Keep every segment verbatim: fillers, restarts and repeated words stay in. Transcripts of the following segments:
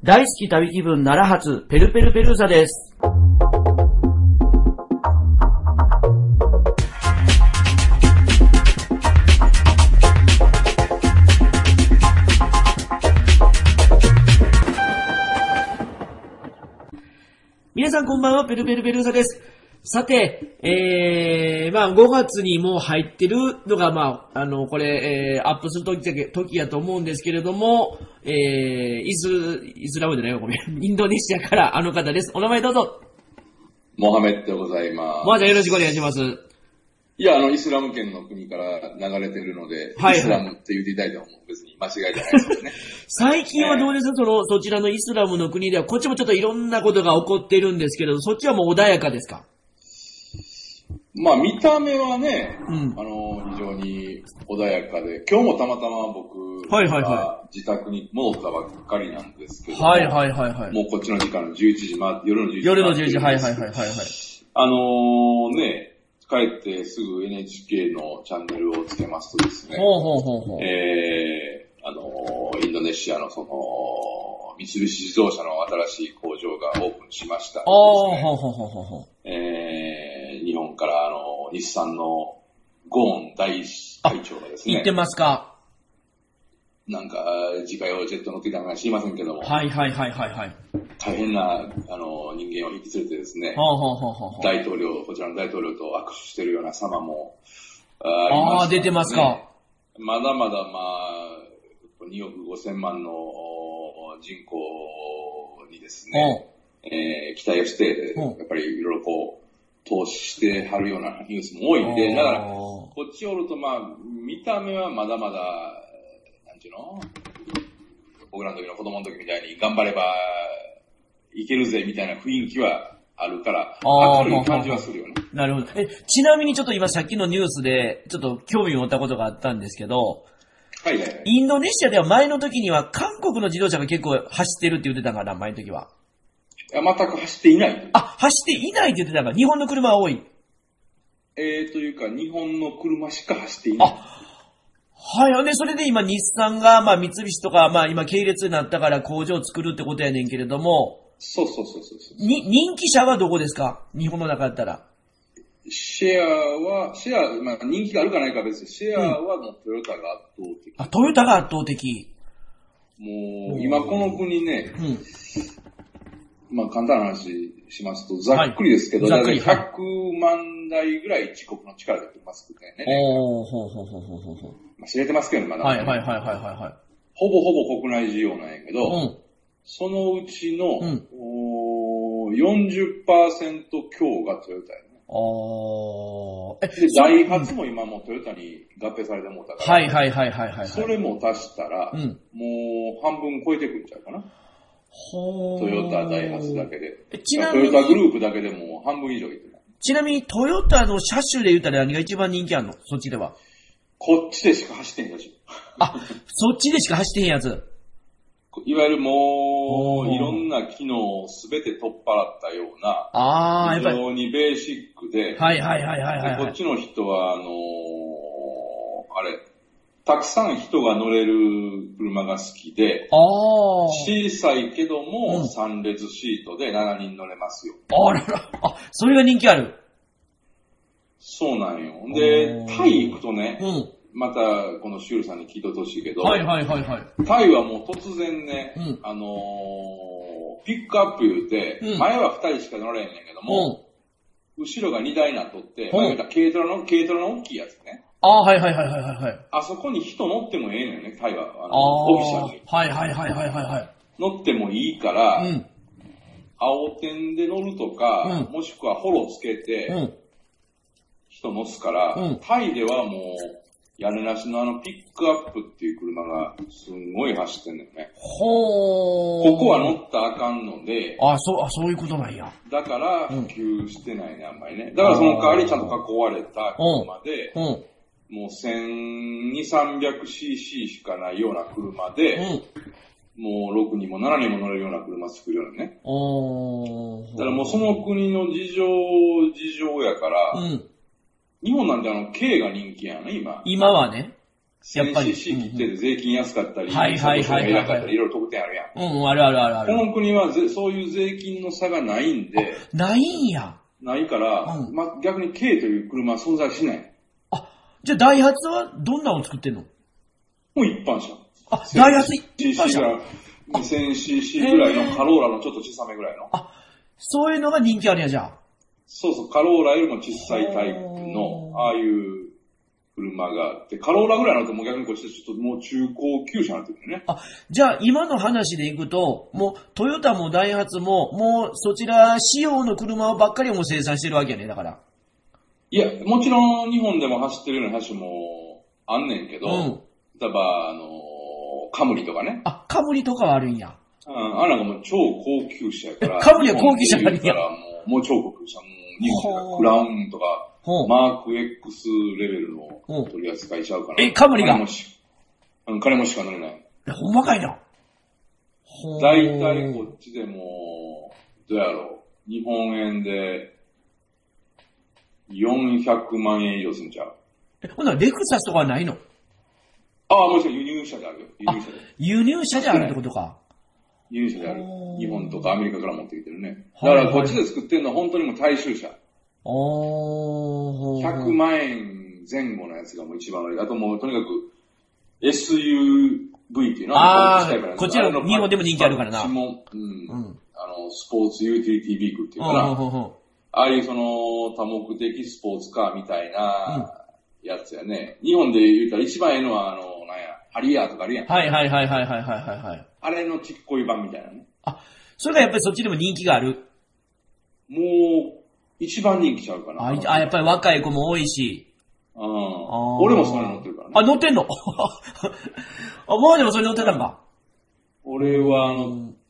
大好き旅気分奈良発ペルペルペルーザです。皆さんこんばんは、ペルペルペルーザです。さて、えー、まあごがつにもう入ってるのが、まあ、あの、これ、えー、アップする時だけ、時やと思うんですけれども、えー、イス、イスラムじゃないよ、ごめん。インドネシアからあの方です。お名前どうぞ。 モハメッドでございます。 モハメッドよろしくお願いします。 いや、あの、イスラム圏の国から流れてるので、はいはい、イスラムって言っていただいても別に間違いじゃないですよね。 最近はどうですか、その、そちらのイスラムの国では、こっちもちょっといろんなことが起こってるんですけれど、そっちはもう穏やかですか？ まあ、見た目はね、 うん、 あの、非常に穏やかで、今日もたまたま僕が自宅に戻ったばっかりなんですけど、 はいはいはいはい。 もうこっちの時間のじゅういちじ、まあ、夜のじゅういちじ。 夜のじゅういちじ、はいはいはいはい、はい。 あのー、ね、帰ってすぐ エヌエイチケー のチャンネルをつけますとですね、 ほうほうほうほう。 えー、あのー、インドネシアのその、三菱自動車の新しい工場がオープンしました、ね。 ああ、ほうほうほうほうほう。 えー、日本からあの、日産のゴーン大会長がですね。 言ってますか？ なんか、自家用ジェット乗っていたのか知りませんけども。 はいはいはいはいはい。 大変な、あの、人間を引き連れてですね。 はあはあはあはあ、 大統領、こちらの大統領と握手してるような様もありました、ね。 ああ、出てますか。 まだまだまあ、におくごせんまんの人口にですね、えー、期待をして、やっぱりいろいろこう、投資してはるようなニュースも多いんで、だから、こっちおるとまあ、見た目はまだまだ、なんていうの？僕らの時の子供の時みたいに頑張ればいけるぜみたいな雰囲気はあるから、明るい感じはするよね。 なるほど。え、ちなみにちょっと今さっきのニュースで、ちょっと興味を持ったことがあったんですけど、 はいはいはい。 インドネシアでは前の時には韓国の自動車が結構走ってるって言ってたから、前の時は。 全く走っていない。 あ、走っていないって言ってたから、日本の車は多い。 えー、というか、日本の車しか走っていない。 あ、はい。で、それで今、日産が、まあ、三菱とか、まあ、今、系列になったから工場を作るってことやねんけれども。 そうそうそうそうそう。 に、人気車はどこですか？日本の中だったら。 シェアは、シェア、まあ、人気があるかないか別に、シェアはもうトヨタが圧倒的。 あ、トヨタが圧倒的。 もう、今この国ね、 うん。 まあ、簡単な話しますと、ざっくりですけど、 はい、ざっくりひゃくまんだいぐらい自国の力で売ってますね。 おー、ほうほうほうほうほうほう。 まあ、知れてますけどね、まだ、 はいはいはいはいはいはい。 ほぼほぼ国内需要なんやけど、 うん、 そのうちの、 うん、 お よんじゅっパーセント 強がトヨタやね。 あー。 え、で、ダイハツも今もうトヨタに合併されてもうたから、 はいはいはいはいはい、はい。 それも足したら、うん、もう半分超えてくるんちゃうかな。 ほー。 トヨタ、ダイハツだけで。 ちなみに、 トヨタグループだけでも半分以上いってない。 ちなみにトヨタの車種で言ったら何が一番人気あるの？そっちでは。 こっちでしか走ってへんやつ。 あ、そっちでしか走ってへんやつ。 いわゆるもう、いろんな機能をすべて取っ払ったような、 ああ、やっぱり。 非常にベーシックで、 はいはいはいはい、はい。 こっちの人は、あのー、あれ、たくさん人が乗れる車が好きで、 あ小さいけども、さん列シートでしちにん乗れますよ。 あらら、あ、それが人気ある。 そうなんよ。で、タイ行くとね、 うん、 またこのシュールさんに聞いてほしいけど、 はいはいはいはい。 タイはもう突然ね、 うん、 あのー、ピックアップ言うて、うん、前はふたりしか乗れへんねんけども、うん、後ろがにだいになっとって、うん、まあ、言うたら軽トラの、軽トラの大きいやつね。 ああ、はいはいはいはいはい。 あそこに人乗ってもええのよね、タイは。あの、オフィシャルに。 はいはいはいはいはい。 乗ってもいいから、 うん、 青天で乗るとか、うん、もしくはホロつけて、うん、人乗すから、うん、タイではもう、屋根なしのあのピックアップっていう車がすんごい走ってんだよね。 ほー。 ここは乗ったらあかんので、 あ、そう、あ、そういうことなんや。 だから普及してないね、あんまりね。だからその代わりちゃんと囲われた車で、うんうんもうせんにひゃく、さんびゃくシーシー しかないような車で、うん、もうろくにんもななにんも乗れるような車作るようなね。 おだからもうその国の事情、事情やから、うん、日本なんてあの、軽が人気やね、今。 今はね。 やっぱり。 せんシーシー 切ってで税金安かったり、 はいはいはいはい。 いろいろ特典あるやん。うん、あるあるあるある。 この国はぜそういう税金の差がないんで。 ないんや。 ないから、うん、ま、逆に軽という車は存在しない。 あ、じゃあダイハツはどんなのを作ってんの？ もう一般車。 あ、ダイハツ一般車？ にせんシーシー ぐらいのカローラのちょっと小さめぐらいの。 あ、そういうのが人気あるやじゃあ。 そうそう、カローラよりも小さいタイプの、ああいう車があって、カローラぐらいになるともう逆にこっちでちょっともう中高級車になってくるね。 あ、じゃあ今の話でいくと、もうトヨタもダイハツも、もうそちら仕様の車ばっかりも生産してるわけやね、だから。 いや、もちろん日本でも走ってるような車種もあんねんけど、うん、例えば、あの、カムリとかね。 あ、カムリとかはあるんや。 うん、あなんかもう超高級車やから。 カムリは高級車なんや。 からもう、もう超高級車。もう日本でクラウンとか、マーク X レベルの取り扱いちゃうかな。 え、カムリが金もし、金もしか乗れない。 え、ほんまかいな。 だいたいこっちでも、どうやろう。日本円で、よんひゃくまんえん以上すんちゃう。 え、ほんならレクサスとかはないの？ ああ、もちろん輸入車であるよ。輸入車で。 輸入車であるってことか。 輸入車である。日本とかアメリカから持ってきてるね。だからこっちで作ってるのは本当にもう大衆車。 おー。 ひゃくまんえん前後のやつがもう一番悪い。あともうとにかく エスユーブイ っていうのは、ああ、こっちの日本でも人気あるからな。 うん。うん、あの、スポーツユーティリティビークルっていうかな。ああいうその多目的スポーツカーみたいなやつやね。うん、日本で言ったら一番ええのは、あの、なんや、ハリアーとかあるやん。 はいはいはいはいはいはいはい。 あれのちっこい版みたいなね。 あ、それがやっぱりそっちでも人気がある。 もう、一番人気ちゃうかな。 あ、あやっぱり若い子も多いし。 うん。俺もそれ乗ってるからね。 あ、乗ってんのあ、もうでもそれ乗ってたんか。 俺は乗って、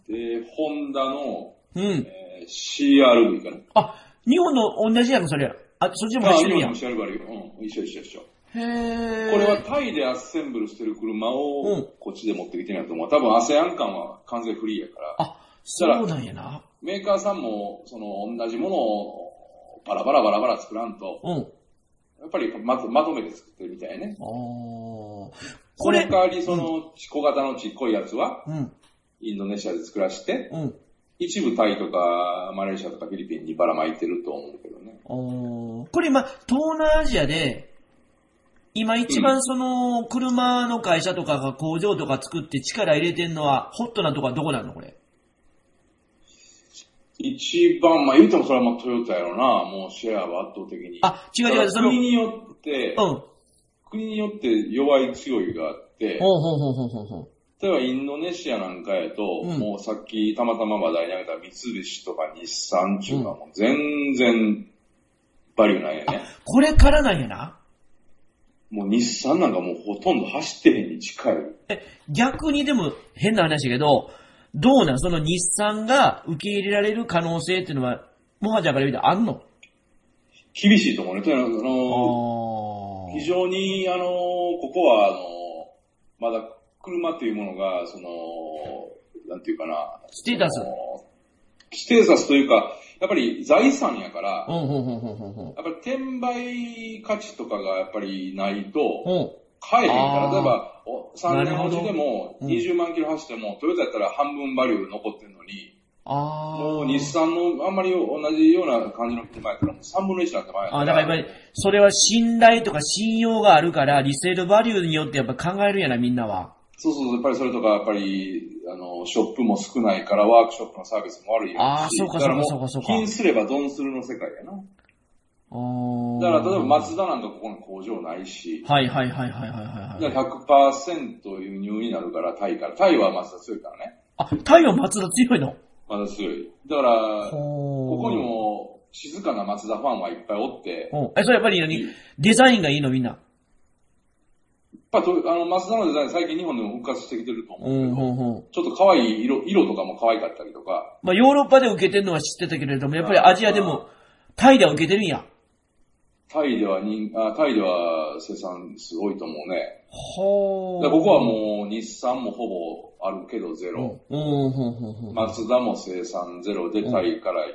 ホンダの、 うん。 えー、シーアールブイ かな。 あ、日本の同じやん、それ。あ、そっちも走ってるやん。 あ、日本の シーアールブイ あるよ。うん、一緒一緒一緒。 へー。 これはタイでアッセンブルしてる車を、こっちで持ってきてないと思う。多分アセアン間は完全フリーやから。 あ、そうなんやな。 メーカーさんも、その、同じものを、バラバラバラバラ作らんと、うん。やっぱりまと、まとめて作ってるみたいね。 あー。これ、その代わりその、小型のちっこいやつは、うん。インドネシアで作らして、うん。一部タイとか、マレーシアとかフィリピンにばらまいてると思うけどね。 おー。これ今、東南アジアで、今一番その、車の会社とかが工場とか作って力入れてんのは、ホットなとこはどこなのこれ。 一番、まあ言うてもそれはもうトヨタやろな。もうシェアは圧倒的に。 あ、違う違う、 その。国によって、うん。国によって弱い強いがあって、 ほうほうほうほうほうほう。 例えばインドネシアなんかやと、うん、もうさっきたまたま話題に挙げた三菱とか日産っていうのはもう全然バリューないよね。 これからなんやな。 もう日産なんかもうほとんど走ってへんに近い。 え、逆にでも変な話だけど、どうなんその日産が受け入れられる可能性っていうのは、もはじゃから言うとあんの？ 厳しいと思うね。というのは、あの、非常に、あの、ここは、あの、まだ車っていうものが、その、なんていうかな。 ステータス。 ステータスというか、やっぱり財産やから、 うんうんうんうんうん、 やっぱり転売価値とかがやっぱりないと、買えへんから、例えば、さんねん落ちでもにじゅうまんキロ走っても、うん、トヨタやったら半分バリュー残ってるのに、 あもう日産のあんまり同じような感じの車やったらもうさんぶんのいちになって前やから。 あ、だからやっぱり、それは信頼とか信用があるから、リセールバリューによってやっぱ考えるんやな、みんなは。 そうそう、やっぱりそれとか、やっぱり、あの、ショップも少ないから、ワークショップのサービスも悪いよ。 ああ、そうかそうかそうかそうか。 金すればドンするの世界やな。だから、例えば、マツダなんかここに工場ないし。 はいはいはいはいはいはい。 だから ひゃくパーセント 輸入になるから、タイから。タイはマツダ強いからね。 あ、タイはマツダ強いの？ マツダ強い。だから、ここにも静かなマツダファンはいっぱいおって。 え、それやっぱり何？デザインがいいのみんな。 やっぱあの、マツダのデザイン最近日本でも復活してきてると思うけど、うんうんうん、ちょっと可愛い色、色とかも可愛かったりとか。 まあヨーロッパで受けてるのは知ってたけれども、やっぱりアジアでも、タイでは受けてるんや。 タイではにあ、タイでは生産数多いと思うね。 ほー。 ここはもう日産もほぼあるけどゼロ。 うんうんうんうん、 マツダも生産ゼロでタイから輸入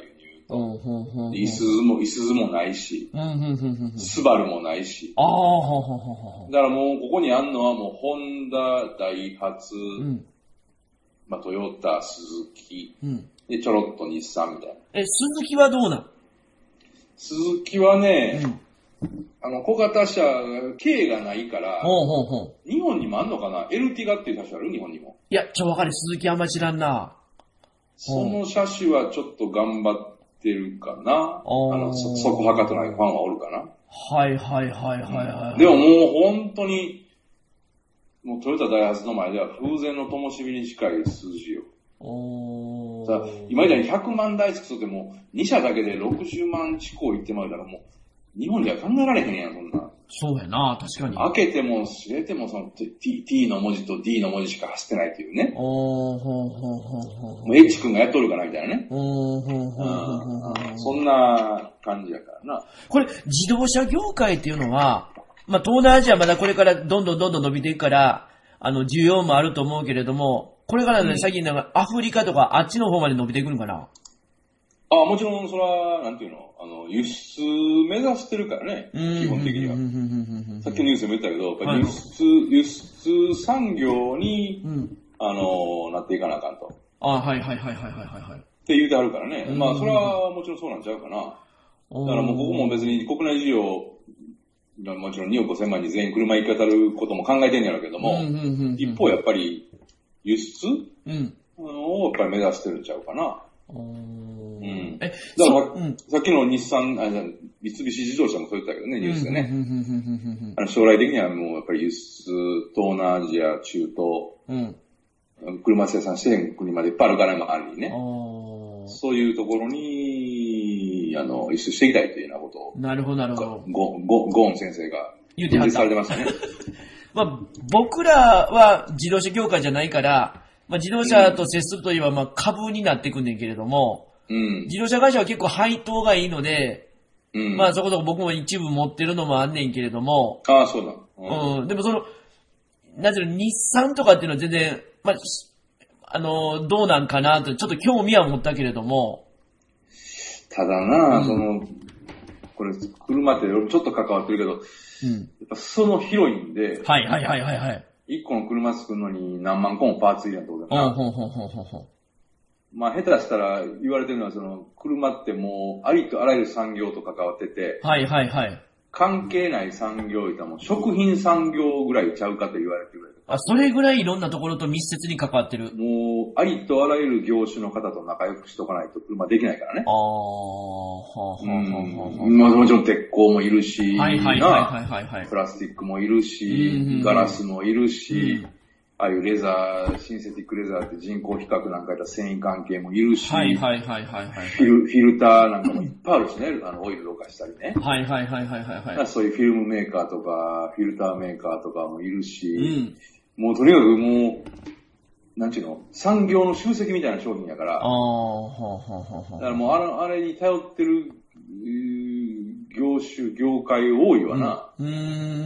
と。いすゞも、いすゞもないし、スバルもないし。だからもうここにあんのはもうホンダ、ダイハツ、まあ、トヨタ、スズキ、で、ちょろっと日産みたいな。 え、スズキはどうなん？ スズキはね、あの、小型車、K がないから、 ほうほうほう日本にもあんのかな？エルティガっていう車種ある？日本にも。 いや、ちょ、わかる。鈴木あんま知らんな。 その車種はちょっと頑張ってるかな。あの、そ、そこはかとないファンはおるかな。 はいはいはいはいはい、うん。 でももう本当に、もうトヨタダイハツの前では風前の灯火に近い数字よ。おー。さ今みたいにひゃくまん台作っても、に社だけでろくじゅうまん地高行ってまうからもう、日本では考えられへんやん、そんな。そうやな、確かに。開けても、閉めても、その T, T の文字と D の文字しか走ってないっていうね。おー、ほうほうほうほう。もう H 君がやっとるかな、みたいなね。おー、ほうほうほうほう。そんな感じやからな。 これ、自動車業界っていうのは、まあ、東南アジアまだこれからどんどんどんどん伸びていくから、あの、需要もあると思うけれども、これからね、最近なんかアフリカとかあっちの方まで伸びていくのかな？ あ、もちろん、それは、なんていうの、あの、輸出目指してるからね、基本的には。さっきのニュースでも言ったけど、やっぱり輸出、はい、輸出産業に、うん、あの、なっていかなあかんと。 あ、はいはいはいはいはいはい。 って言うてあるからね。まあ、それはもちろんそうなんちゃうかな。だからもうここも別に国内事業、もちろんにおくごせん万に全員車行き渡ることも考えてんやろうけども、一方やっぱり輸出、うん、をやっぱり目指してるんちゃうかな。うん。え、だから、うん、さっきの日産、あ、三菱自動車もそう言ったけどね、ニュースでね。あの将来的にはもうやっぱり輸出、東南アジア、中東、うん、車生産してへん国までいっぱいあるから、周りにね。そういうところに、あの、輸出していきたいというようなことを。 なるほど、なるほど。 ゴ、ゴ、ゴーン先生が言ってはった。 されてましたね。 まあ、僕らは自動車業界じゃないから、まあ、自動車と接するといえば、まあ、株になってくんねんけれども、うん、自動車会社は結構配当がいいので、うん、まあ、そこそこ僕も一部持ってるのもあんねんけれども、 ああ、そうだ。 うん、うん。でもその、なんていうの、日産とかっていうのは全然、まあ、あの、どうなんかなと、ちょっと興味は持ったけれども。 ただな、うん、その、これ、車ってちょっと関わってるけど、うん、やっぱその広いんで、 はいはいはいはいはい。 一個の車作るのに何万個もパーツいるやんってことだな。ほうほうほうほうほう。まあ下手したら言われてるのはその車ってもうありとあらゆる産業と関わってて。 はいはいはい。 関係ない産業いたらもう食品産業ぐらいちゃうかと言われてる。 あ、それぐらいいろんなところと密接に関わってる。 もうありとあらゆる業種の方と仲良くしとかないと車できないからね。ああ、はあはあはあはあ。まあもちろん鉄鋼もいるし、 はいはいはいはいはい。 プラスチックもいるし、ガラスもいるし、うん、ああいうレザー、シンセティックレザーって人工比較なんかやったら繊維関係もいるし、 はいはいはいはいはい。 フィル、フィルターなんかもいっぱいあるしね、あの、オイルろ過したりね。 はいはいはいはいはいはい。 そういうフィルムメーカーとか、フィルターメーカーとかもいるし、うん、もうとにかくもう、なんちゅうの、産業の集積みたいな商品やから、ああ、はあはあはあ。だからもうあの、あれに頼ってる、業種、業界多いわな。うん。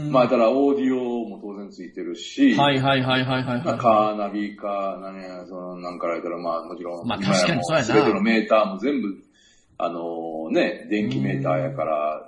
まあ、だからオーディオも当然ついてるし。はいはいはいはいはい、はい。カーナビか、何や、その、なんから言ったら、まあもちろん。まあ確かにそうやな。すべてのメーターも全部、あのー、ね、電気メーターやから、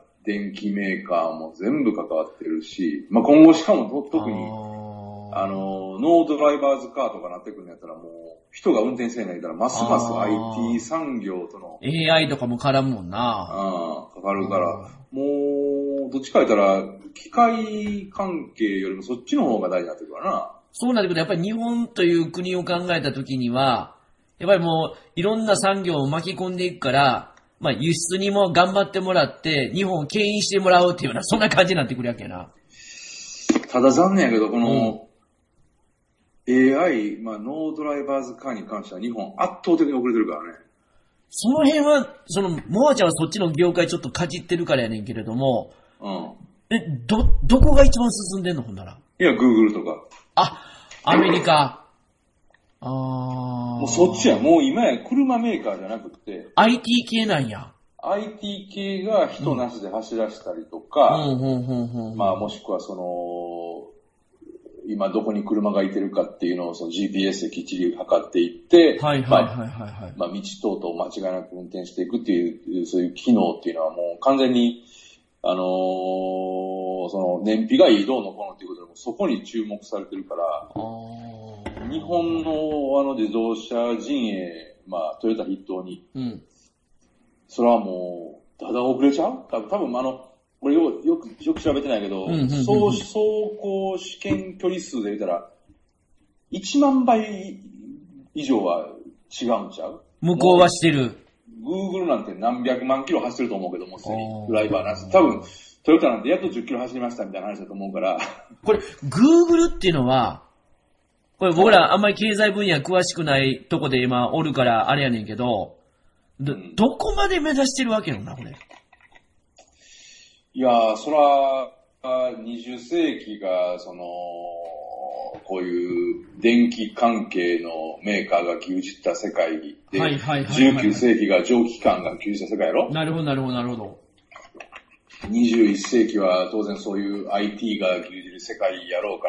電気メーカーも全部関わってるし、まあ今後しかも特に、あのー、ノードライバーズカーとかなってくるんやったらもう、人が運転せないから、ますます アイティー 産業との。エーアイ とかも絡むもんな。ああ、かかるから、もう、どっちか言ったら、機械関係よりもそっちの方が大事になってくるからな。そうなってくると、やっぱり日本という国を考えたときには、やっぱりもう、いろんな産業を巻き込んでいくから、まあ輸出にも頑張ってもらって、日本を牽引してもらうっていうような、そんな感じになってくるわけやな。ただ残念やけど、この、エーアイ、まあ、ノードライバーズカーに関しては日本圧倒的に遅れてるからね。その辺は、その、モアちゃんはそっちの業界ちょっとかじってるからやねんけれども、うん。え、ど、どこが一番進んでんのほんなら。いや、グーグルとか。あ、アメリカ。あー。もうそっちや、もう今や車メーカーじゃなくて。アイティー 系なんや。アイティー 系が人なしで走らせたりとか、うん、まあもしくはその、 今どこに車がいてるかっていうのをその ジーピーエス できっちり測っていって、 はいはいはいはい、はい。 まあ、まあ、道等々間違いなく運転していくっていう、そういう機能っていうのはもう完全に、あのー、その燃費がいいどうのこうのっていうことでもそこに注目されてるから、日本のあの自動車陣営、まあトヨタ筆頭に、うん、それはもう、だだ遅れちゃう多分、多分あの、これよ、よく、よく調べてないけど、走行試験距離数で言ったら、いちまんばい以上は違うんちゃう？ 向こうはしてる。 Google なんて何百万キロ走ってると思うけども、すでにドライバーなんです。多分、トヨタなんてやっとじゅっキロ走りましたみたいな話だと思うから。 これ、Google っていうのは、これ僕らあんまり経済分野詳しくないとこで今おるからあれやねんけど、ど、どこまで目指してるわけよな、これ。 いやー、そら、にじゅっ世紀が、その、こういう電気関係のメーカーが牛耳った世界で、はいはいはいはい、じゅうきゅう世紀が蒸気機関が牛耳った世界やろ？ なるほど、なるほど、なるほど。 にじゅういっ世紀は当然そういう アイティー が牛耳る世界やろうから、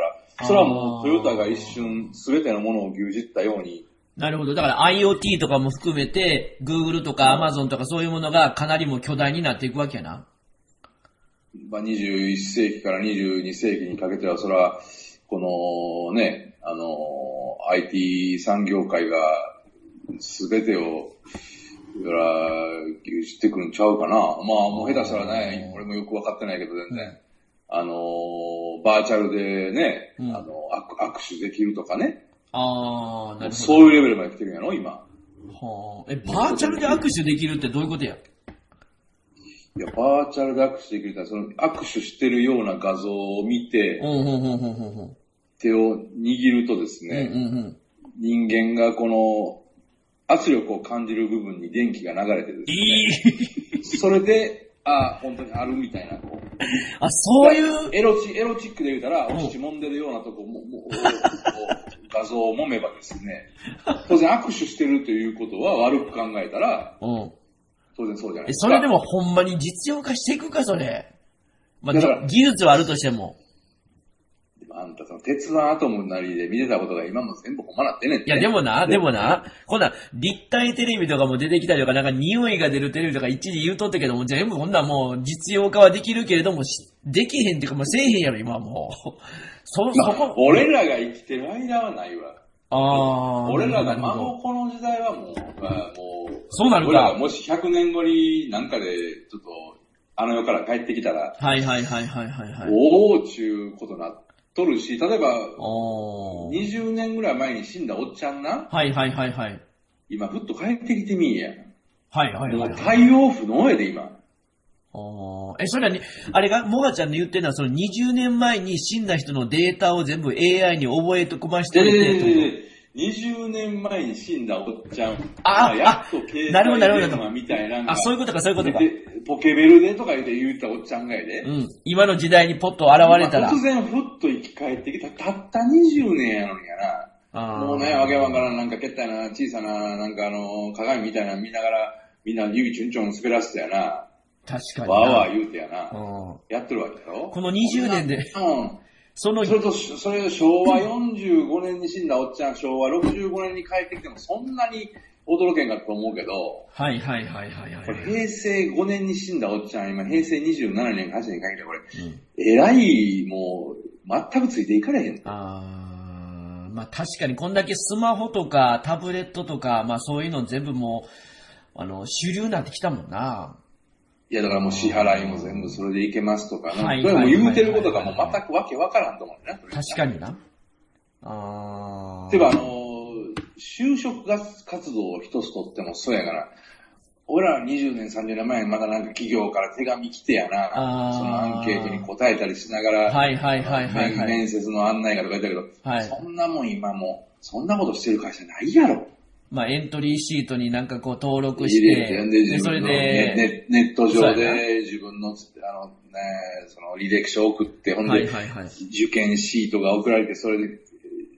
それはもうトヨタが一瞬全てのものを牛耳ったように。 なるほど。だから IoT とかも含めて、Google とか Amazon とかそういうものがかなりも巨大になっていくわけやな。 まあ、にじゅういっ世紀からにじゅうに世紀にかけては、それは、このね、あの、アイティー 産業界が全てを、だから、牛耳ってくるんちゃうかな。まあ、もう下手したらね、俺もよくわかってないけど、全然。うん、あの、バーチャルでね、うん、あの、握手できるとかね。 ああ、なるほど。 そういうレベルまで来てるんやろ、今。はあ。え、バーチャルで握手できるってどういうことや？ いや、バーチャルで握手できるってその握手してるような画像を見て、手を握るとですね、うんうんうん、人間がこの圧力を感じる部分に電気が流れてるんですね。それで、あ、本当にあるみたいな。こうあ、そういうエロチ、エロチックで言うたら、お乳揉んでるようなとこも、も画像を揉めばですね、当然握手してるということは悪く考えたら、うん当然そうじゃないですか。 それでもほんまに実用化していくか、それ。まあ、技術はあるとしても。 あんたその鉄腕アトムなりで見てたことが今も全部ほんまなってねんて。 いや、でもな、でもな、こんな立体テレビとかも出てきたりとか、なんか匂いが出るテレビとか一時言うとったけども、全部こんなもう実用化はできるけれども、できへんっていうかもうせえへんやろ、今はもう。そ、 まあ、 そこ。 俺らが生きてる間はないわ。 ああ。 俺らが孫この時代はもう、まあ、もう、 そうなるか。 俺らがもしひゃくねんごになんかで、ちょっと、あの世から帰ってきたら、 はいはいはいはいはい、はい。 おーちゅうことなっとるし、例えば、にじゅうねんぐらい前に死んだおっちゃんな。 はいはいはいはい。 今、ふっと帰ってきてみんや。 はいはいはい、はい。 もう対応不能やで、今。 あえ、それはね、あれが、もがちゃんの言ってるのは、そのにじゅうねんまえに死んだ人のデータを全部 エーアイ に覚えて込ましておいて、えーにじゅうねんまえに死んだおっちゃん。 ああ、 やっと携帯電話みたいな。 あ、そういうことか、そういうことか。 ポケベルでとか言って言ったおっちゃんがやで。 うん。今の時代にポッと現れたら。 突然ふっと生き返ってきた。たったにじゅうねんやのにやな。もうね、わけわからん、なんかけったいな、小さな、なんかあの、鏡みたいなの見ながら、みんな指チュンチュン滑らせてやな。 確かに。 わーわー言うてやな。やってるわけだろ。 このにじゅうねんで。 うん。その、それと、それしょうわよんじゅうごねんに死んだおっちゃん、しょうわろくじゅうごねんに帰ってきてもそんなに驚けんかったと思うけど、 はいはいはいはいはい。 これ平成ごねんに死んだおっちゃん、今平成にじゅうななねん、はちねんに限ってこれ、うん、えらい、もう、全くついていかれへん。 あー、まあ確かにこんだけスマホとかタブレットとか、まあそういうの全部もう、あの、主流になってきたもんな。 いや、だからもう支払いも全部それでいけますとか、はい。でも言うてることがもう全くわけわからんと思うね。 確かにな。あー。 てか、あの、就職活動を一つとってもそうやから、俺らにじゅうねん、さんじゅうねんまえにまだなんか企業から手紙来てやな、そのアンケートに答えたりしながら、 はいはいはいはい、はい。 面接の案内がとか言ったけど、 はい、 そんなもん今もう、そんなことしてる会社ないやろ。 まあ、エントリーシートになんかこう登録して、 で、それで、ネット上で自分の、あのね、その履歴書を送って、ほんで、はいはいはい、受験シートが送られて、それで、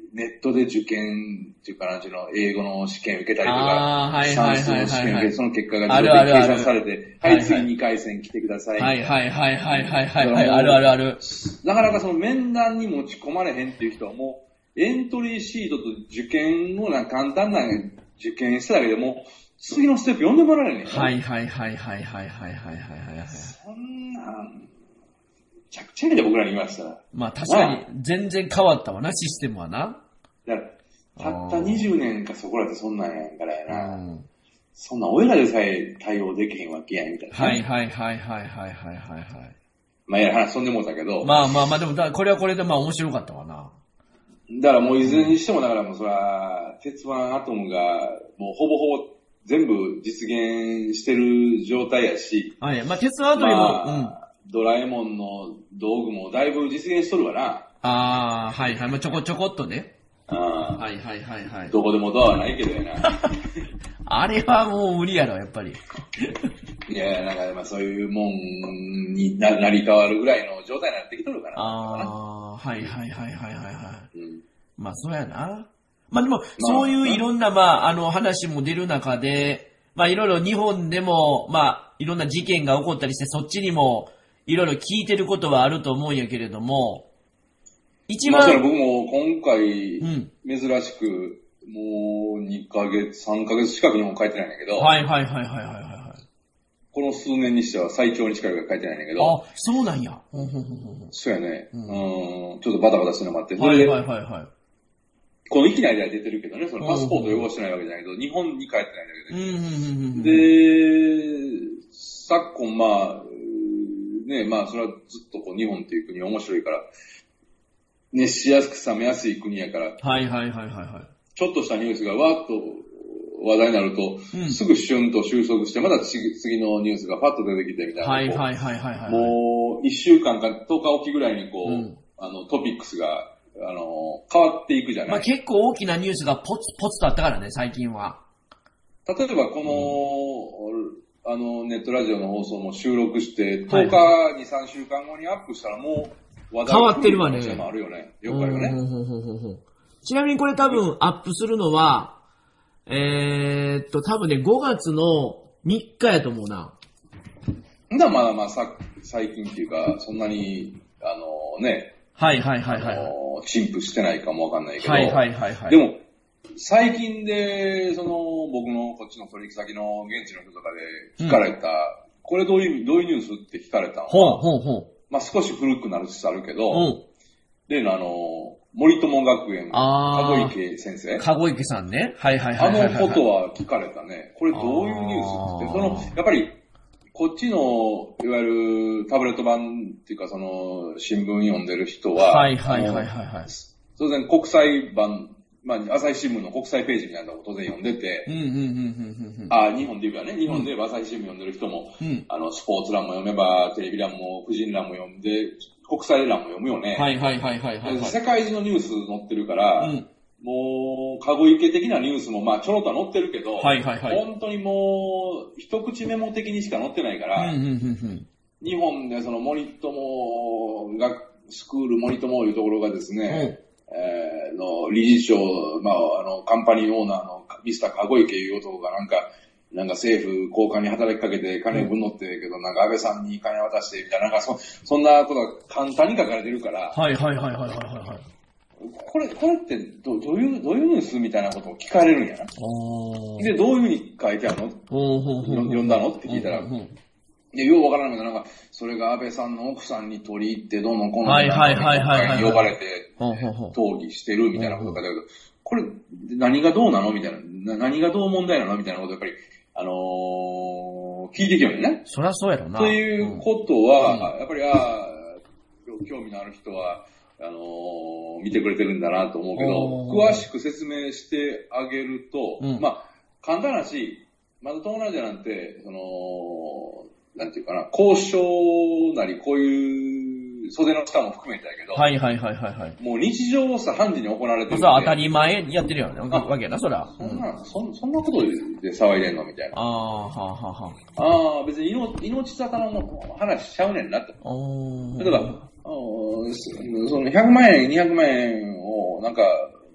ネットで受験っていうかなんていうの、英語の試験受けたりとか、算数の試験受けて、その結果が自動で計算されて、はい、次にかい戦来てください。 はいはいはいはいはいはいはい、あるあるある。 なかなかその面談に持ち込まれへんっていう人はもう、エントリーシートと受験のな簡単な受験しただけでも、次のステップ読んでもらえないねん。 はいはいはいはいはいはいはいはいはい。 そんな、めちゃくちゃやで僕らに言いましたら。 まあ確かに全然変わったわな、システムはな。 だからたったにじゅうねんかそこらでそんなんやんからやな。うん、そんな俺らでさえ対応できへんわけやんみたいな。 はいはいはいはいはいはいはい。 まあやら話そんでもうたけど。 まあまあまあでもだこれはこれでまあ面白かったわな。 だからもういずれにしてもだからもうそれは、鉄腕アトムがもうほぼほぼ全部実現してる状態やし。 はい。まあ鉄腕アトムも、まあ、うんドラえもんの道具もだいぶ実現しとるわな。 ああ、はいはい。まあ、ちょこちょこっとね。 ああ。 はいはいはいはい。 どこでもドアはないけどやな。 あれはもう無理やろ、やっぱり。 いや、なんかまあそういうもんにななり変わるぐらいの状態になってきとるかな。 ああ、はいはいはいはいはいはい。うん、まあそうやな。まあでも、そういういろんなまあ、あの話も出る中で、まあいろいろ日本でも、まあいろんな事件が起こったりして、そっちにも、いろいろ聞いてることはあると思うんやけれども、一番。 まあ、僕も今回、珍しく、うん、もうにかげつ、さんかげつ近くにも書いてないんだけど、 はいはいはいはいはいはい。 この数年にしては最長に近いが書いてないんだけど、 あ、そうなんや。 そうやね、うん。うん、ちょっとバタバタしてるのもあって、それで、はいはいはいはい。この域内では出てるけどね、そのパスポートを汚してないわけじゃないけど、日本に帰ってないんだけど、で、昨今まあ、ね、まあ、それはずっとこう日本っていう国は面白いから、熱しやすく冷めやすい国やから、 はいはいはいはいはい。 ちょっとしたニュースがわーっと話題になると、うん、すぐシュンと収束して、また次のニュースがパッと出てきてみたいな。 はいはいはいはい、はい。 もう、一週間かとおかおきぐらいにこう、うん、あの、トピックスが、あの、変わっていくじゃない。 まあ結構大きなニュースがポツポツとあったからね、最近は。 例えばこの、うんあの、ネットラジオの放送も収録して、とおかにさんしゅうかんごにアップしたらもう話題変わってるわね。 もあるよね。よくあるよね。 ちなみにこれ多分アップするのは、えー、っと、多分ね、ごがつのみっかやと思うな。 だまだまあさ、最近っていうか、そんなに、あのね。 はいはいはいはい。 あの、陳腐してないかもわかんないけど。 はいはいはいはい。 でも、最近で、その、僕のこっちの取引先の現地の人とかで聞かれた、うん、これどういう意味、どういうニュースって聞かれたのは、 ほうほうほう。 まあ少し古くなりつつあるけど、うん、例のあの、森友学園、籠池先生。 籠池さんね。はいはいはいはい、はい。 あのことは聞かれたね。これどういうニュースって、その、やっぱり、こっちの、いわゆるタブレット版っていうか、その、新聞読んでる人は、 はいはいはいはい、はい。 当然国際版、まあ、朝日新聞の国際ページみたいなのを当然読んでて、あ、日本で言うかね、日本で朝日新聞読んでる人も、うん、あの、スポーツ欄も読めば、テレビ欄も、婦人欄も読んで、国際欄も読むよね。 はいはいはいはい、はい。 世界中のニュース載ってるから、うん、もう、籠池的なニュースもまあちょろっと載ってるけど、 はいはいはい、 本当にもう、一口メモ的にしか載ってないから、日本でその森友が、スクール森友いうところがですね、うんえー、の理事長、まあ、あの、カンパニーオーナーのミスター籠池いう男がなんか、なんか政府高官に働きかけて金分乗ってるけど、うん、なんか安倍さんに金渡してみたいな、なんかそ、そんなことが簡単に書かれてるから。 はいはいはいはいはいはい。 これ、これってど、どういう、どういうニュースみたいなことを聞かれるんやな。で、どういうふうに書いてあるの読んだのって聞いたら、いや、ようわからないけど、なんか、それが安倍さんの奥さんに取り入って、どうのこうの、 はいはいはいはい。 呼ばれて、討議してるみたいなことかだけど、これ、何がどうなのみたいな、何がどう問題なのみたいなことをやっぱり、あのー、聞いてきよね。 そりゃそうやろな。 ということは、うん、やっぱり、ああ、興味のある人は、あのー、見てくれてるんだなと思うけど、詳しく説明してあげると、うん、まあ、簡単なし、まず東南アジアなんて、その、なんていうかな、交渉なり、こういう袖の下も含めてだけど、 はいはいはいはいはい。 もう日常をさ、判事に行われてるんで。 それは当たり前やってるよね。わけやな、そら。 そんな、うん、そ, そんなことで騒いでんのみたいな。 ああ、はあはあはあ。ああ、別に命、命沙汰の話しちゃうねんなと。例えば、そのひゃくまんえん、にひゃくまんえんを、なんか、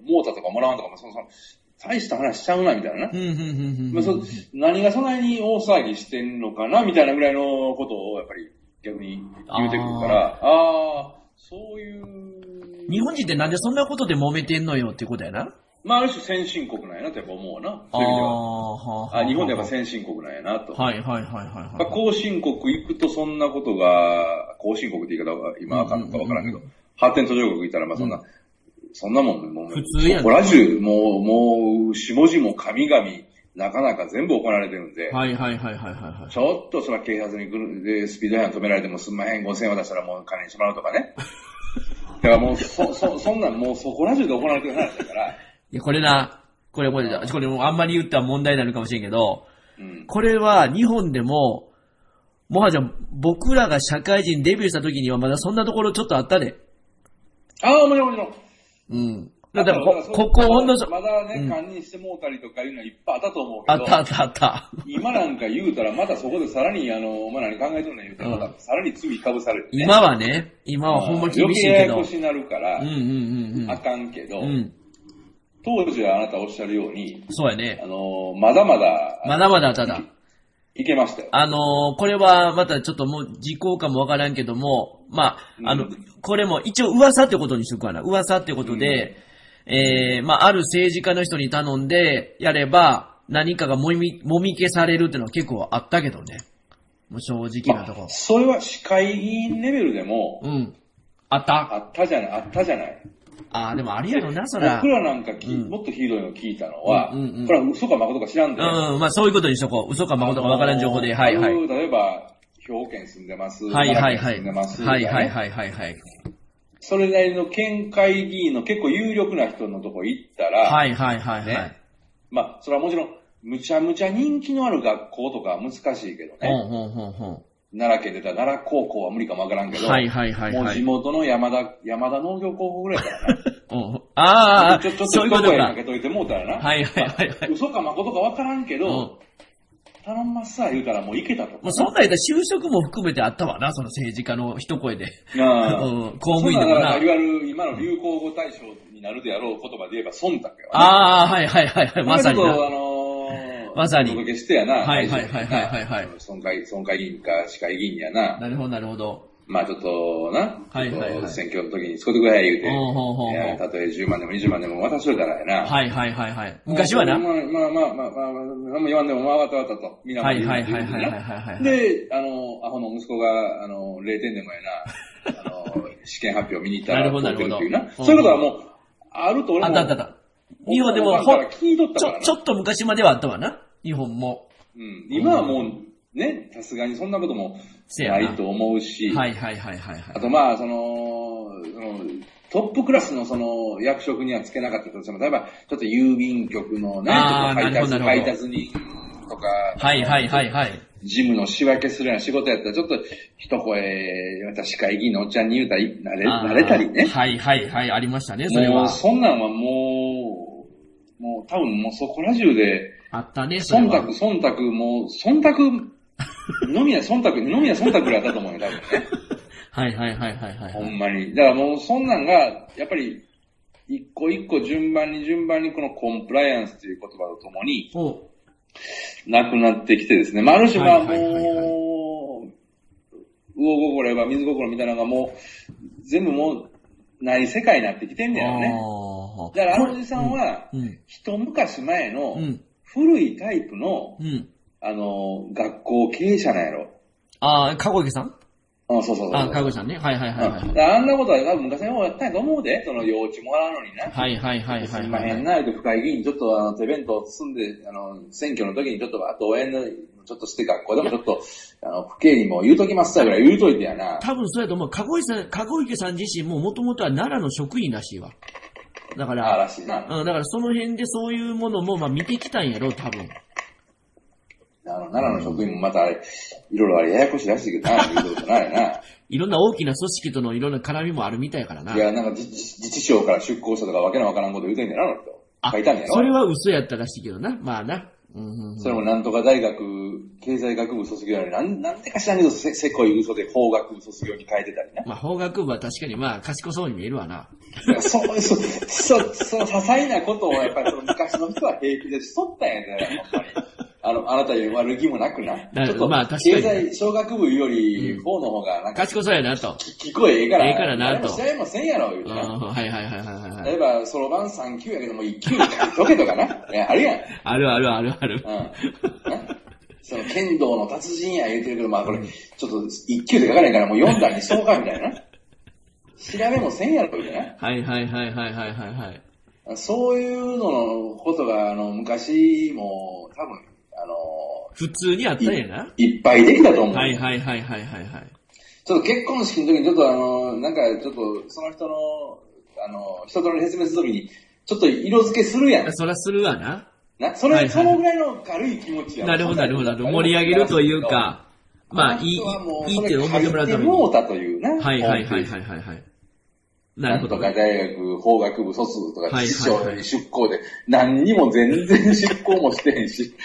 モーターとかもらわんとかも、その、その大した話しちゃうな、みたいなな。まあ、そ何がそんなに大騒ぎしてんのかな、みたいなぐらいのことを、やっぱり逆に言うてくるから、ああ、そういう。 日本人ってなんでそんなことで揉めてんのよってことやな。 まあ、ある種先進国なんやなとやっぱ思うな。そういう意味では。あ、日本でやっぱ先進国なんやなと。 はいはいはいはい、はい。まあ、 後進国行くとそんなことが、後進国って言い方は今わかるのかわからんけど、発展途上国行ったらまあそんな、うん、そんなもん、もう、 普通やん。 そこら中、もう、もう、下地も神々、なかなか全部行われてるんで。 はいはいはいはいはい。 ちょっとそら警察に来るで、スピード違反止められてもすんまへん、ごせんえん渡したらもう金にしてもらうとかね。だからもう、そ、そ、そんなんもうそこら中で行われてる話だから。 いや、これな、これこれ、これもあんまり言ったら問題になるかもしれんけど、うん、これは日本でも、もはじゃ僕らが社会人デビューした時にはまだそんなところちょっとあったで。 ああ、もちろんもちろん。 うん。だからこ、ここほんの、 まだね、堪忍してもうたりとかいうのはいっぱいあったと思うけど。 あったあったあった。 今なんか言うたら、またそこでさらに、あの、お前何考えてるの言うたら、またさらに罪かぶされて、 ね。今はね、今はほんま厳しいけど。 余計ややこしになるから、 うんうんうんうん。 あかんけど、 うん、 当時はあなたおっしゃるように、 そうやね。 あの、まだまだ、 まだまだただ。 いけましたよ。 あのー、これはまたちょっともう時効かもわからんけども、まあ、あの、うん、これも一応噂ってことにしとくわな。噂ってことで、うん、えー、まあ、ある政治家の人に頼んでやれば、何かがもみ、もみ消されるっていうのは結構あったけどね。もう正直なところ、まあ。 それは市会議員レベルでも、 うん。あったあったじゃない、あったじゃない。 ああ、でもありやろな、そら。 僕らなんかき、うん、もっとひどいの聞いたのは、うんうんうん、これは嘘か誠か知らんで。 うん、まあそういうことにしとこう。嘘か誠かわからん情報で、はいはい。 例えば、兵庫県住んでます。 はいはいはい。 住んでます。 はいはいはいはいはい。 それなりの県会議員の結構有力な人のとこ行ったら、 はいはいはいはい。ね、 まあ、それはもちろん、むちゃむちゃ人気のある学校とかは難しいけどね。 ほんほんほんほん。 奈良県出たら奈良高校は無理かもわからんけど、 はいはいはい、はい。 もう地元の山田、山田農業高校ぐらいからね。 うん、ああ、 ちょ、ちょっとそういうこと声かけといてもうたらな。 はいはいはい、はい。 嘘か誠かわからんけど、うん、頼んますわ言うたらもういけたと。 もうそんな言ったら就職も含めてあったわな、その政治家の一声で。 あうん、公務員でもな。 いわゆる今の流行語大賞になるであろう言葉で言えば忖度やわ、ね。 ああ、はいはいはいはい、まさにな。 あのーまさに。 お届けしてやな。 はいはいはいはいはい、はい。 村会、村会議員か市会議員やな。 なるほどなるほど。 まあちょっとな。 はいはいはい。 選挙の時に使ってくれ言うて。 ほうほうほうほう。 たとえじゅうまんでもにじゅうまんでも渡しといたらやな。 はいはいはいはい。昔はな。 まあまあまあまあまあ、何も言わんでもまあわかったわかったと。みんなもはいはいはいはいはいはい。 で、あの、アホの息子が、あの、れいてんでもやな。あの、試験発表見に行ったら。 なるほどなるほど。 そういうことはもう、あると俺も。 あったあったあった。日本でも、ほちょ、ちょっと昔まではあったわな。日本も。 うん。今はもう、ね、さすがにそんなこともないと思うし。 はいはいはいはい、はい。 あとまあ、その、そのトップクラスのその役職にはつけなかったとしても、例えば、ちょっと郵便局のね、配達、配達人とか、 はいはいはいはい。 事務の仕分けするような仕事やったら、ちょっと一声、また市会議員のおっちゃんに言うたり、なれ、なれたりね。 はいはいはい、ありましたね、それは。 もう、そんなんはもう、もう多分もうそこら中で、 あったね、それは。忖度、忖度、もう、忖度、飲み屋忖度、飲み屋忖度ぐらいだったと思うよ、多分ね。 はいはいはいはいはい。 ほんまに。だからもう、そんなんが、やっぱり、一個一個順番に順番にこのコンプライアンスという言葉とともに、なくなってきてですね。まあ、ある種まあもう、魚心や水心みたいなのがもう、全部もう、ない世界になってきてんだよね。だからあのおじさんは、うん、一昔前の古いタイプの、うん、あの、学校経営者なんやろ。 ああ、かごいけさんあそうそうそうそう。 あ、かごいさんね。はいはいはい、はいうん。あんなことは多分昔の方やったんやと思うで、その幼稚もらうのにな。 はいはいはいはい、はい。すいまへんな、で、深い議員ちょっとあの手弁当包んで、あの、選挙の時にちょっと、あと応援の、ちょっとして学校でもちょっと、あの、府警にも言うときますぐらい言うといてやな。 多分そうやと思う。かごいさん、かごいけさん自身ももともとは奈良の職員らしいわ。だから、 あらしいな。 うん、だからその辺でそういうものも、まあ見てきたんやろ、多分。 あの、奈良の職員もまたあれ、いろいろあれややこしいらしいけどな、言うことないな。 いろんな大きな組織とのいろんな絡みもあるみたいからな。 いや、なんか自治省から出向したとかわけのわからんこと言うてんだよな、あの人。 あ、書いたんやろ。それは嘘やったらしいけどな。まあな。 それもなんとか大学、経済学部卒業なのに、なん、なんでか知らんけど、せ、せこい嘘で法学部卒業に変えてたりね。 まあ、法学部は確かにまあ、賢そうに見えるわな。 そう、そう、そう、その些細なことをやっぱりその昔の人は平気でしとったんやね、ほんまに。あの、あなたより悪気もなくな。ちょっと、まあ、確かに。経済、小学部より、法の方がなんか、 賢そうやなと。 聞こえええから。 ええからなと。 試合もせんやろ、言うてな。 はいはいはいはい。 例えば、そろばんさん級やけども、いっ級に書いとけとかな。あるやん。 あるあるあるある。 うん。その、剣道の達人や言うてるけど、まあこれ、ちょっと、いっ級で書かないから、もうよん段にしとうか、みたいな。調べもせんやろ、言うてな。 はいはいはいはいはいはいはい。 そういうののことが、あの、昔も、多分、あの、 普通にあったんやな。 いっぱいできたと思う。 はいはいはいはいはいはい。 ちょっと結婚式の時にちょっとあの、なんかちょっとその人の、あの、人との説明する時に、ちょっと色付けするやん。 そらするわな。 な、それ、はいはい、そのぐらいの軽い気持ちやん。 なるほどなるほど。盛り上げるというか、まあ、いい、いいって思ってもらうために。 もうたというな。 はいはいはいはいはいはい。なるほど。 なんとか大学法学部卒とか、師匠に出向で、何にも全然出向もしてへんし。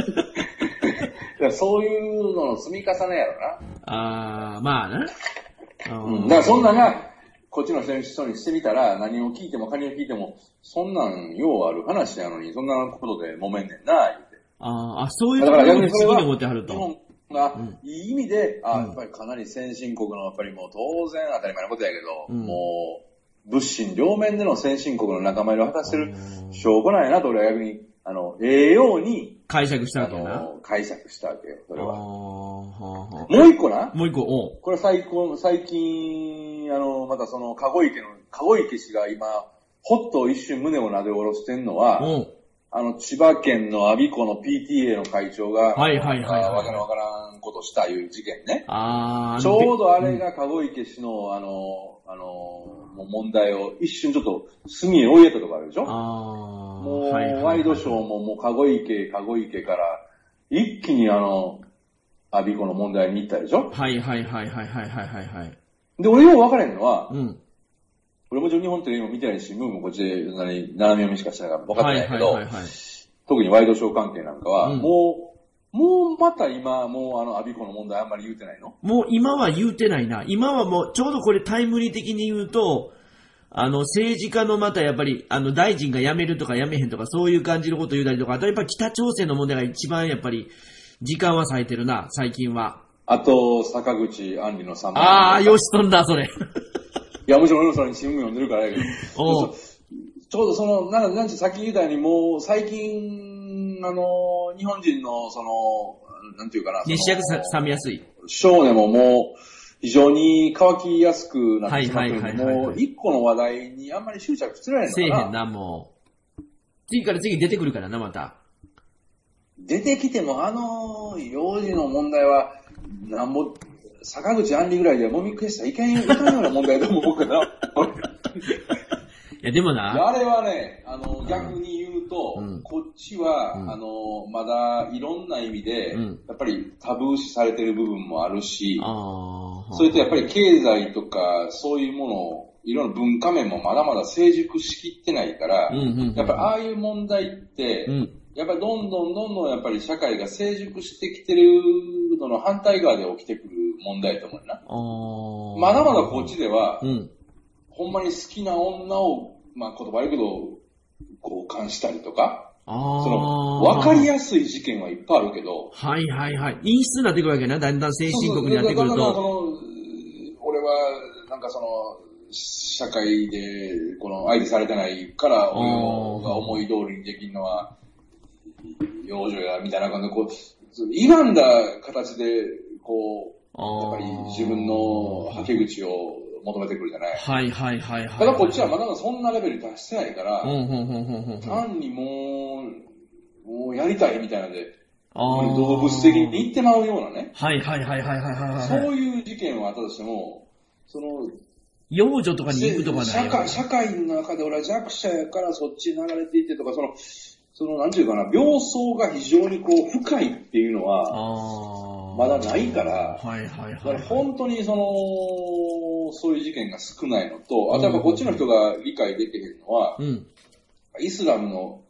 そういうのの積み重ねやろな。あー、まあな。 うん、だからそんなが、こっちの人にしてみたら、何を聞いても何を聞いても、そんなんようある話やのに、そんなことで揉めんねんな、言うて。 あー、そういうところに不思議に思ってはると。 日本が、いい意味で、あ、やっぱりかなり先進国の、やっぱりもう当然当たり前のことやけど、うん、もう、物心両面での先進国の仲間入りを果たしてる証拠なんやなと、俺は逆に、あの、ええように、 解釈したわけな。 解釈したわけよ、それは。 あははもう一個な。 もう一個、おこれ最近、最近、あの、またその、かご池の、かご池氏が今、ほっと一瞬胸をなで下ろしてんのは、あの、千葉県の我孫子の ピーティーエー の会長が、 はいはいはい、はい。 わからんわからんことしたいう事件ね。 あちょうどあれがかご池氏の、あの、あの、もう問題を一瞬ちょっと隅へ追いやったとこあるでしょ。 あもう、はいはいはい、ワイドショーももうかご池、かご池から、一気にあの、我孫子の問題に行ったでしょ。 はいはいはいはいはいはいはい。 で、俺よう分からへんのは、 うん、 俺もちろん日本テレビも見てないし、新聞もこっちで何、斜め読みしかしてないから分かってないけど、はいはいはいはい、特にワイドショー関係なんかは、うん、もう、もうまた今、もうあの、我孫子の問題あんまり言うてないの？ もう今は言うてないな。今はもう、ちょうどこれタイムリー的に言うと、あの、政治家のまたやっぱり、あの、大臣が辞めるとか辞めへんとか、そういう感じのことを言うたりとか、あとやっぱり北朝鮮の問題が一番やっぱり、時間は割いてるな、最近は。 あと、坂口杏里のさんまん。 ああ、よしとんだ、それ。 いや、もちろん俺もそれに新聞読んでるからやけど。おちょうどその、なんか、なんちゅう、さっき言ったように、もう、最近、あの、日本人の、その、なんていうかな。 熱しやす冷めやすい。 少年ももう、非常に乾きやすくなってしまってるんで、もう、一個の話題にあんまり執着してないのかな。 せえへんな、もう。次から次出てくるからな、また。 出てきても、あの、幼児の問題は、なんぼ、坂口杏里ぐらいでもみ消したらいけんよ、いかんような問題だと思うから。 いや、でもな。 あれはね、あの、逆に言うと、うん、こっちは、うん、あの、まだいろんな意味で、うん、やっぱりタブー視されてる部分もあるし、 あそれとやっぱり経済とか、そういうものを、いろんな文化面もまだまだ成熟しきってないから、 うんうんうんうん、 やっぱああいう問題って、うん、やっぱりどんどんどんどんやっぱり社会が成熟してきてるのの反対側で起きてくる問題と思うな。 あまだまだこっちでは、 うん、 ほんまに好きな女を、まあ言葉悪いけど、交換したりとか、 あその、わかりやすい事件はいっぱいあるけど、 はいはいはい。陰湿になってくるわけな、だんだん先進国になってくると。 そうそうだからその、俺は、なんかその、社会で、この、相手されてないから、俺が思い通りにできるのは、幼女や、みたいな感じで、こう、歪んだ形で、こう、やっぱり自分のはけ口を求めてくるじゃない。 はいはいはいはい。 ただこっちはまだそんなレベルに達してないから、 うんうんうんうんうん、 単にもう、もうやりたいみたいなんで、動物的に言ってまうようなね。 はいはいはいはいはいはい。 そういう事件はあったとしても、その、 幼女とかに行くとかない社会、社会の中で俺は弱者やからそっちに流れていってとか、その、その、なんていうかな、病巣が非常にこう、深いっていうのは、まだないから、 はいはいはい。 だから本当にその、そういう事件が少ないのと、あとやっぱこっちの人が理解できへんのは、 うん、 イスラムの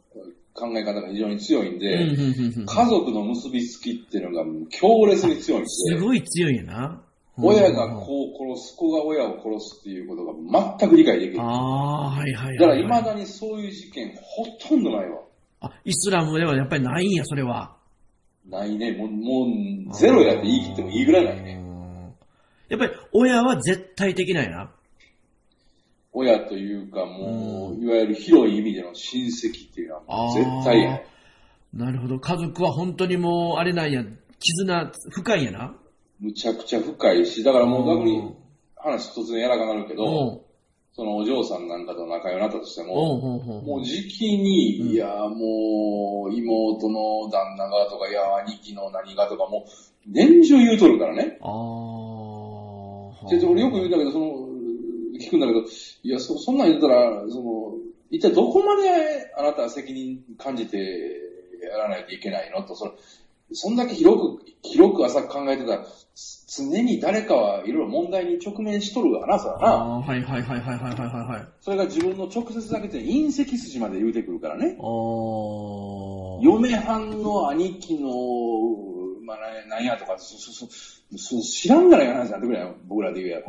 考え方が非常に強いんで、家族の結びつきっていうのが強烈に強いんで。 すごい強いんやな。 親が子を殺す、子が親を殺すっていうことが全く理解できる。 ああ、はいはいはい、はい。 だから未だにそういう事件ほとんどないわ。 あ、イスラムではやっぱりないんや、それは。 ないね。もう、もうゼロやって言い切ってもいいぐらいないね。 やっぱり親は絶対的なんやな。 親というかもう、いわゆる広い意味での親戚っていうのは絶対やね。 なるほど。家族は本当にもう、あれなんや、絆深いんやな。 むちゃくちゃ深いし、だからもう逆に話突然やらかなるけど、そのお嬢さんなんかと仲良くなったとしても、もう時期に、うん、いやもう妹の旦那がとか、いや兄貴の何がとかもう年中言うとるからね。ああ。で、俺よく言うんだけど、その、聞くんだけど、いや、そ、そんなん言ったら、その、一体どこまであなたは責任感じてやらないといけないのと、その、そんだけ広く、広く浅く考えてたら、常に誰かはいろいろ問題に直面しとるわな、さな。ああ、 はいはいはいはいはいはいはい。 それが自分の直接だけで隕石筋まで言うてくるからね。ああ。嫁はんの兄貴の、まあ、何やとか、そ、そ、そ、知らんがらい話になってくれよ、僕らで言うや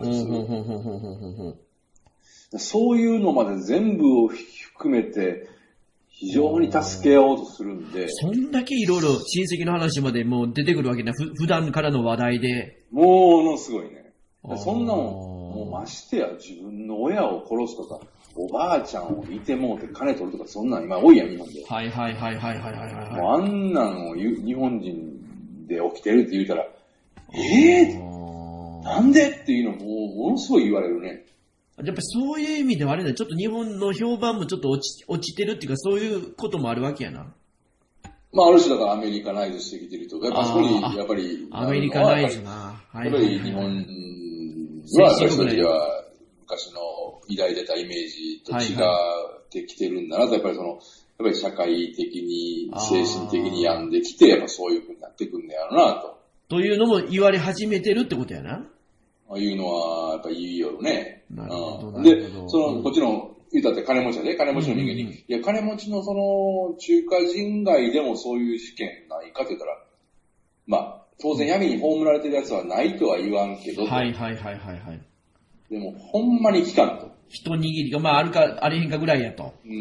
つ。そういうのまで全部を含めて、非常に助けようとするんで。 そんだけいろいろ親戚の話までもう出てくるわけね。ふ普段からの話題で。 ものすごいね。そんなもん、もうましてや自分の親を殺すとか、おばあちゃんをいてもうて金取るとか、そんなん今多いやん、日本で。 はいはいはいはいはいはい、はい。 もうあんなんを日本人で起きてるって言うたら、えー、なんでっていうのもものすごい言われるね。 やっぱりそういう意味ではあれだ、ちょっと日本の評判もちょっと落ち、落ちてるっていうか、そういうこともあるわけやな。 まあ、ある種だからアメリカナイズしてきてるとか、やっぱそこに、やっぱり、 アメリカナイズな。 やっぱり日本は、私たちは昔の抱いてたイメージと違ってきてるんだなと、やっぱりその、やっぱり社会的に、精神的に病んできて、やっぱそういう風になってくんだよなと。 というのも言われ始めてるってことやな。 ああいうのは、やっぱ言いよるね。 なるほど、 うん、で、その、うん、こっちの、言うたって金持ちやで、金持ちの人間に、うんうん、いや、金持ちのその、中華人街でもそういう事件ないかって言ったら、まあ、当然闇に葬られてるやつはないとは言わんけど、 はいはいはいはいはい。 でも、ほんまに聞かんと。 一握りが、まあ、あるか、あれへんかぐらいやと。 うん、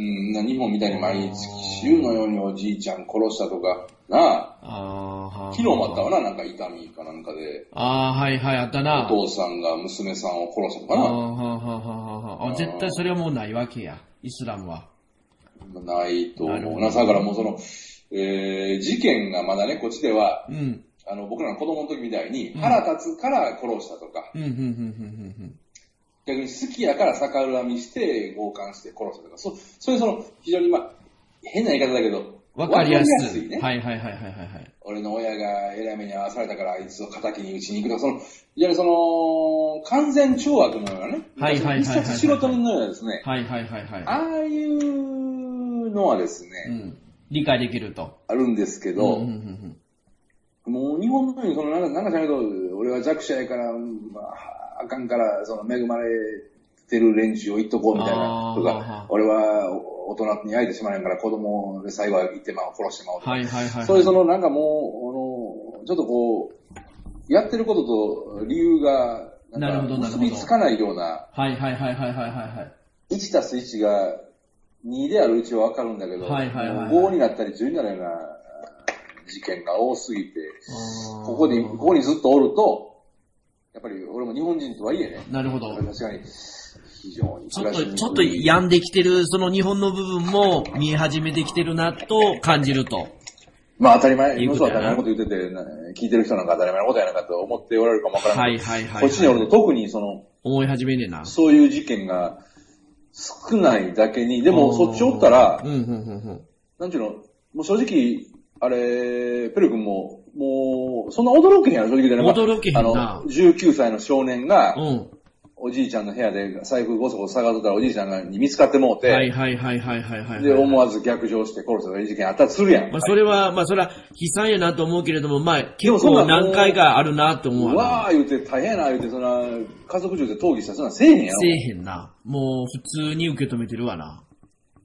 日本みたいに毎日週のようにおじいちゃん殺したとか、なあ。あ昨日もあったわな、なんか痛みかなんかで。 ああ、はいはい、あったな。 お父さんが娘さんを殺したとかな。あはははは絶対それはもうないわけや、イスラムは。 ないと思うな。だからもうその、えー、事件がまだね、こっちでは、うん、あの、僕らの子供の時みたいに、腹立つから殺したとか、逆に好きやから逆恨みして、強姦して殺したとか、そ、そういうその、非常にまあ、変な言い方だけど、 わかりやすいね。 はいはいはいはいはい。 俺の親が偉い目に遭わされたからあいつを仇に撃ちに行くとか、その、非常にその、完全懲悪のようなね。 はいはいはいはい。 一冊仕事人のようなですね。 はいはいはいはい。 ああいうのはですね、うん、 理解できると。 あるんですけど、うんうんうんうん、もう日本のようにその、なんか、なんかじゃないと、俺は弱者やから、まあ、あかんから、その、恵まれてる連中を言っとこうみたいな、とか、俺は、大人に会えてしまえんから子供で最後は行ってまう、殺してまうとか。はいはいはい、はい。そういうそのなんかもう、あの、ちょっとこう、やってることと理由が、なんか結びつかないような。 はいはいはいはいはいはい。 いちたすいちがにであるうちはわかるんだけど、はいはいはいはい、ごになったりじゅうになるような事件が多すぎて、ここに、ここにずっとおると、やっぱり俺も日本人とはいえね。 なるほど。 確かに。非常にちょっと、ちょっと病んできてる、その日本の部分も見え始めてきてるなと感じると。 まあ当たり前、ものすごい当たり前のこと言ってて、聞いてる人なんか当たり前のことやなかと思っておられるかもわからないけど、はいはいはい、はい。こっちにおると特にその、 思い始めねえな。 そういう事件が少ないだけに、でもそっちおったら、うんうんうんうん、なんちゅうの、もう正直、あれ、ペル君も、もう、そんな驚けへんやろ、正直でね。 驚けへんな。 あの、じゅうきゅうさいの少年が、うんおじいちゃんの部屋で財布ごそごそ探ってたらおじいちゃんに見つかってもうて。 はいはいはいはいはいはい。 で、思わず逆上して殺すという事件あったりするやん。 まあそれは、まあそれは悲惨やなと思うけれども、まあ結構何回かあるなと思う。 うわー言うて大変やな言うて、そんな家族中で討議したらそんなせえへんやろ。 せえへんな。もう普通に受け止めてるわな。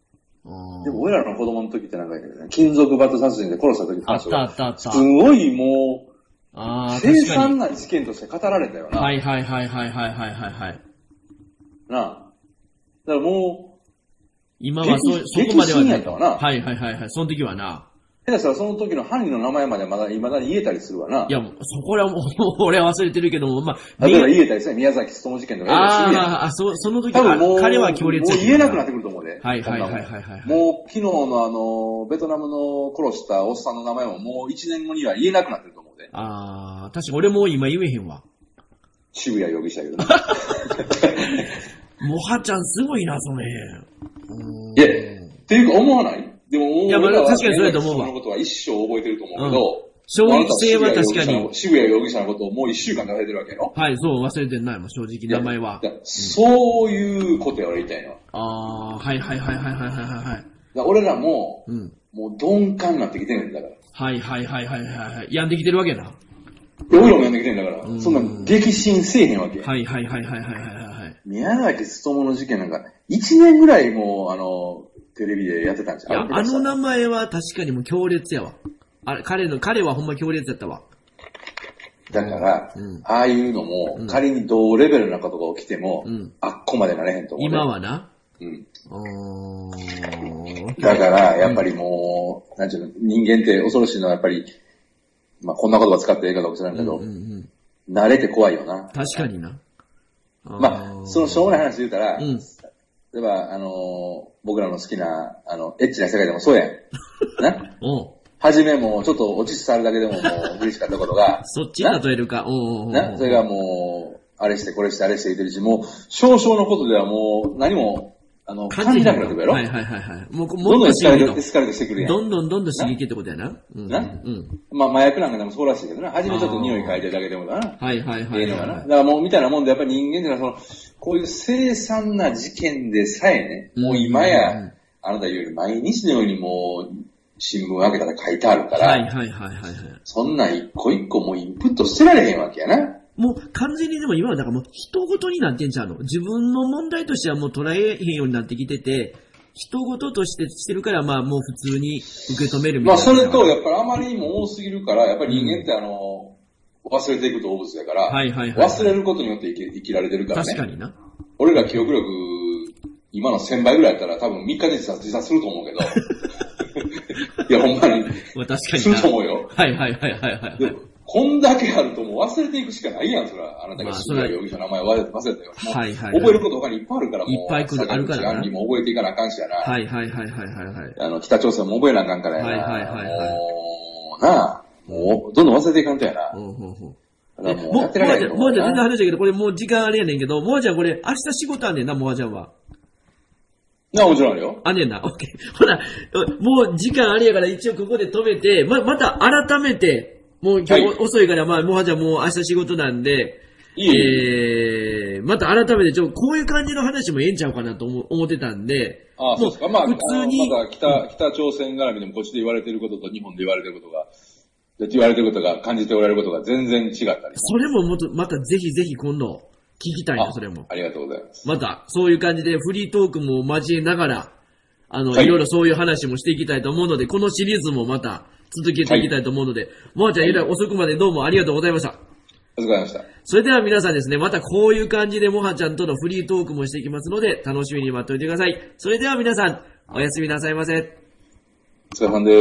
でも、俺らの子供の時ってなんか、金属バット殺人で殺した時あったあったあった。 すごいもう、 あ凄惨な事件として語られたよな。 はいはいはいはいはいはいはい。 なあ。だからもう、 今はそ、そこまではない。はいはいはいはい。その時はな。 下手したらその時の犯人の名前までまだ未だに言えたりするわな。 いや、そこはもう、俺は忘れてるけども、まあ。 例えば言えたりする宮崎勤事件とか言えたりするやん。 ああ、そ、その時は、彼は強烈もう言えなくなってくると思うで。 はいはいはいはいはい。 もう昨日のあの、ベトナムの殺したおっさんの名前ももう一年後には言えなくなってると思うで。 ああ、確か俺もう今言えへんわ。 渋谷容疑者やけどな。 もはちゃんすごいな、その辺。 いや、っていうか思わないでも、いや、まあ、確かにそれだと思うわ。 そのことは一生覚えてると思うけど、うん、 衝撃性は確かに。 渋谷容疑者のことをもう一週間忘れてるわけやろ。 はい、そう、忘れてないもん、正直、名前は。 そういうことや俺言いたいの。 ああ、はいはいはいはいはいはいはい。 俺らも、うん、もう鈍感になってきてるんだから。 はいはいはいはいはい。病んできてるわけな。 俺らも病んできてるんだから、そんな激震せえへんわけ。 はいはいはいはいはいはい。 宮崎勤の事件なんか、一年ぐらいもう、あの、テレビでやってたんじゃん。 いや、あの名前は確かにもう強烈やわ。あれ、彼の、彼はほんま強烈やったわ。 だから、うん、ああいうのも、うん、仮に同レベルなことが起きても、うん、あっこまでなれへんと思う、ね。 今はな。 うん。だから、やっぱりもう、なんちゅうの、人間って恐ろしいのはやっぱり、まあこんな言葉使ってええかどうか知らんけど、うんうんうん、慣れて怖いよな。 確かにな。 まあ、そのしょうもない話で言うたら、うん、例えば、あのー、僕らの好きな、あの、エッチな世界でもそうやん。なはじめもうちょっと落ち触るだけでももう嬉しかったことが。 そっち例えるか。 おなそれがもう、あれしてこれしてあれして言ってるし、もう、少々のことではもう何も、あの、感じなくなってくるやろ。 はいはいはいはい。もう、 もうどんどんエスカレートしてくるやん。 どんどんどんどん刺激ってことやな。 うん、な、うん、まあ、麻薬なんかでもそうらしいけどな。はじめちょっと匂い嗅いでるだけでもな。 はいはいはい。 ええのかな。だからもうみたいなもんで、やっぱり人間っていうのはその、こういう凄惨な事件でさえね、もう今や、あなた言うより毎日のようにもう、新聞開けたら書いてあるから、 はいはいはいはい、はい。 そんな一個一個もうインプットしてられへんわけやな。 もう完全にでも今はだからもう人ごとになってんちゃうの。自分の問題としてはもう捉えへんようになってきてて、人ごととしてしてるからまあもう普通に受け止めるみたいな。 まあそれとやっぱりあまりにも多すぎるから、やっぱり人間ってあの、うん、忘れていく動物だから、はいはいはい、忘れることによって生き、生きられてるからね。 確かにな。 俺ら記憶力、今のせんばいぐらいやったら多分みっかで自殺、自殺すると思うけど。いや、ほんまに。 まあ確かに。 すると思うよ。 はいはいはいはいはい、はい。 こんだけあるともう忘れていくしかないやん、それは。あなたが渋谷容疑者の名前忘れて忘れたよ。はいはい、はい。覚えること他にいっぱいあるから、もう。 いっぱいあるからな。 案にも覚えていかなあかんしやな。 はいはいはいはいはい、はい。 あの、北朝鮮も覚えなあかんからやな。 はいはいはい、はい。 もう、なあ。もう、どんどん忘れていかんとやな。うんうんうん。だからもうやってられへんと思う。 もうじゃ全然話だけど、これもう時間あれやねんけど、もうじゃこれ明日仕事あんねんな、もうじゃは。 なあ、もちろんあるよ。 あんねんな、オッケー。ほら、もう時間あれやから一応ここで止めて、ま、また改めて、もう今日遅いから、はい、まあ、もうじゃもう明日仕事なんで、いいえー、また改めて、ちょ、こういう感じの話もええんちゃうかなと思思ってたんで、 ああ、そうですか。まあ、普通に。まだ北、北朝鮮絡みでもこっちで言われてることと日本で言われてることが、言われてることが、感じておられることが全然違ったり。 それももっと、またぜひぜひ今度、聞きたいな、それも。 ありがとうございます。 また、そういう感じでフリートークも交えながら、あの、はい、いろいろそういう話もしていきたいと思うので、このシリーズもまた続けていきたいと思うので、もあちゃん、えらい遅くまでどうもありがとうございました。 ありがとうございました。 それでは皆さんですね、またこういう感じでもはちゃんとのフリートークもしていきますので、楽しみに待っておいてください。それでは皆さん、おやすみなさいませ。 お疲れ様です。